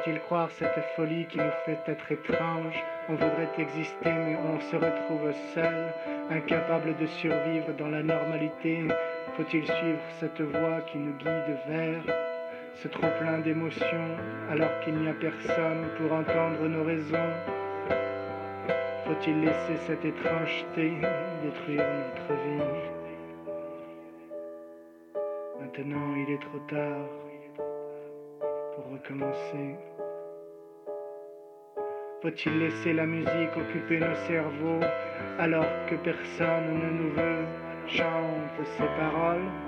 Faut-il croire cette folie qui nous fait être étranges? On voudrait exister mais on se retrouve seul, incapable de survivre dans la normalité. Faut-il suivre cette voie qui nous guide vers ce trop plein d'émotions alors qu'il n'y a personne pour entendre nos raisons? Faut-il laisser cette étrangeté détruire notre vie? Maintenant il est trop tard pour recommencer. Faut-il laisser la musique occuper nos cerveaux alors que personne ne nous veut? Chante ces paroles.